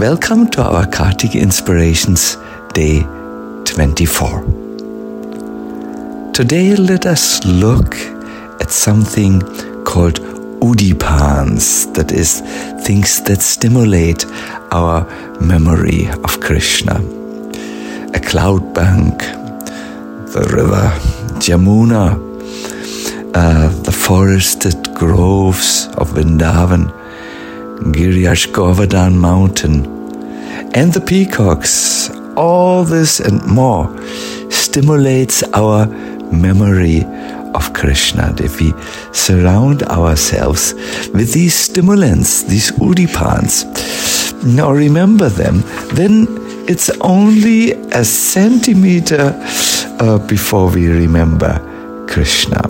Welcome to our Kartika Inspirations Day 24. Today let us look at something called udipans, that is, things that stimulate our memory of Krishna. A cloud bank, the river Jamuna, the forested groves of Vrindavan, Giriyaj Govardhan mountain, and the peacocks. All this and more stimulates our memory of Krishna. If we surround ourselves with these stimulants, these udipans, now remember them, then it's only a centimeter before we remember Krishna.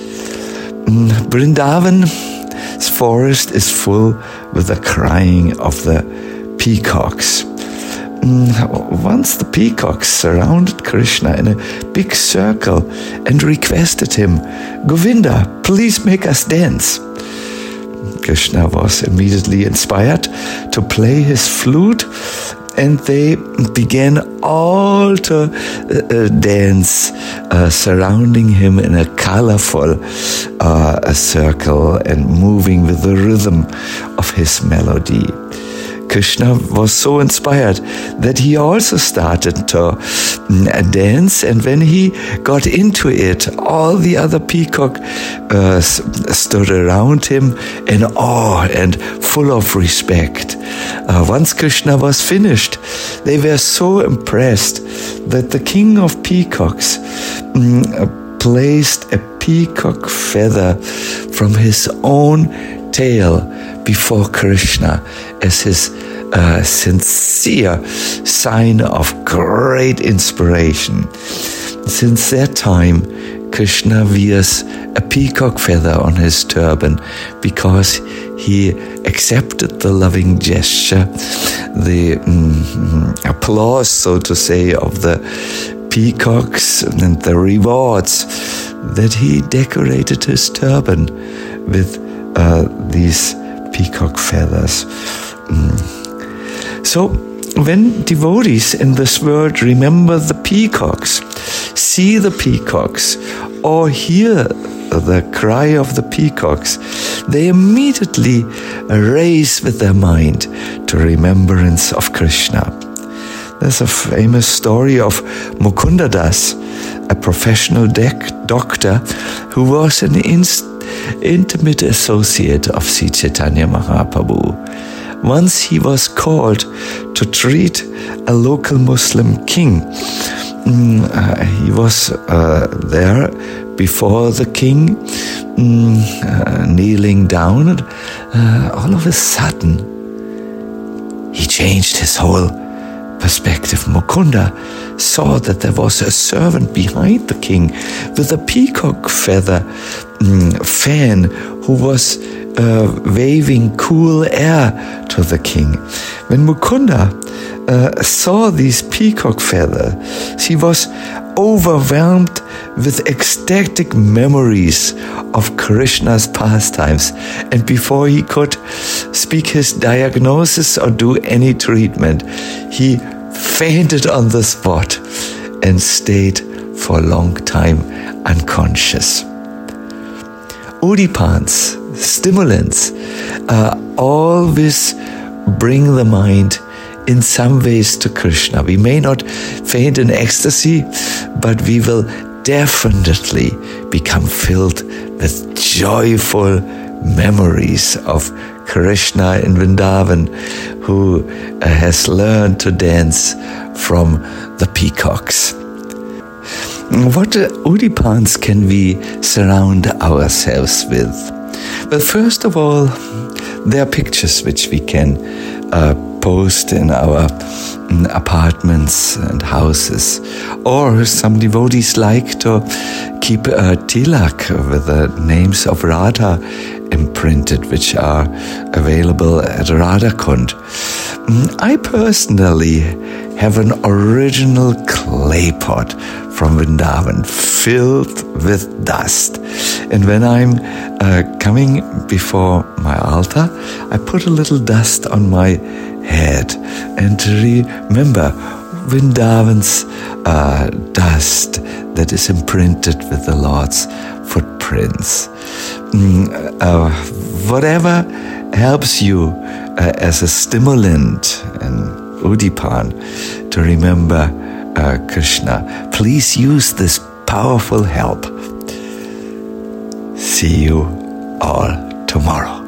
Vrindavan's forest is full with the crying of the peacocks. Once the peacocks surrounded Krishna in a big circle and requested him, "Govinda, please make us dance." Krishna was immediately inspired to play his flute, and they began all to dance, surrounding him in a colorful circle and moving with the rhythm of his melody. Krishna was so inspired that he also started to dance, and when he got into it, all the other peacocks stood around him in awe and full of respect. Once Krishna was finished, they were so impressed that the king of peacocks placed a peacock feather from his own tail before Krishna as his sincere sign of great inspiration. Since that time, Krishna wears a peacock feather on his turban because he accepted the loving gesture, the applause, so to say, of the peacocks and the rewards, that he decorated his turban with these peacock feathers. So when devotees in this world remember the peacocks, see the peacocks, or hear the cry of the peacocks, they immediately raise with their mind to remembrance of Krishna. There's a famous story of Mukunda Das, a professional doctor who was an intimate associate of Sri Chaitanya Mahaprabhu. Once he was called to treat a local Muslim king. He was there before the king, kneeling down, and all of a sudden he changed his whole perspective. Mukunda saw that there was a servant behind the king with a peacock feather fan who was waving cool air to the king. When Mukunda saw these peacock feathers, he was overwhelmed with ecstatic memories of Krishna's pastimes, and before he could speak his diagnosis or do any treatment, he fainted on the spot and stayed for a long time unconscious. Udipans, stimulants, always bring the mind in some ways to Krishna. We may not faint in ecstasy, but we will definitely become filled with joyful memories of Krishna in Vrindavan, who has learned to dance from the peacocks. What udipans can we surround ourselves with? Well, first of all, there are pictures which we can post in our apartments and houses. Or some devotees like to keep a tilak with the names of Radha imprinted, which are available at Radhakund. I personally have an original clay pot from Vrindavan filled with dust. And when I'm coming before my altar, I put a little dust on my head, and to remember Vrindavan's dust that is imprinted with the Lord's footprints. Whatever helps you as a stimulant and Udipan to remember Krishna, please use this powerful help. See you all tomorrow.